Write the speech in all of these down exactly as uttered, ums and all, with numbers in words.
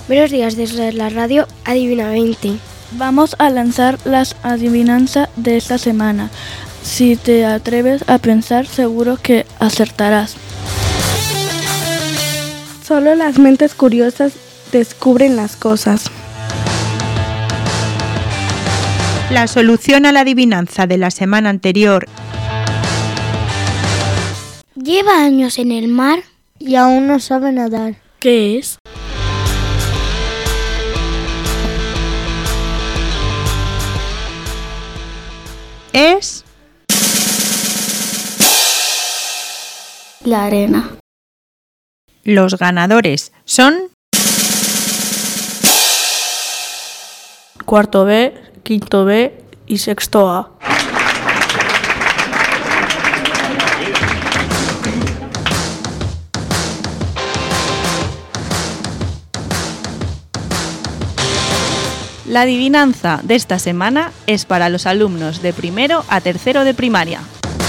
Buenos días desde la radio Adivina veinte. Vamos a lanzar las adivinanzas de esta semana. Si te atreves a pensar, seguro que acertarás. Solo las mentes curiosas descubren las cosas. La solución a la adivinanza de la semana anterior. Lleva años en el mar y aún no sabe nadar. ¿Qué es? Es la arena. Los ganadores son Cuarto B, quinto B y sexto A. La adivinanza de esta semana es para los alumnos de primero a tercero de primaria.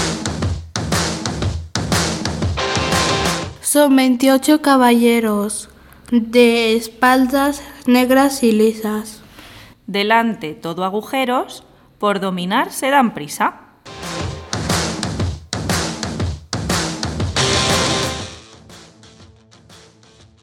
Son veintiocho caballeros, de espaldas negras y lisas. Delante todo agujeros, por dominar se dan prisa.